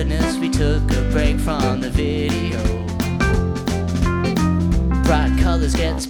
goodness we took a break from the video. Bright colors get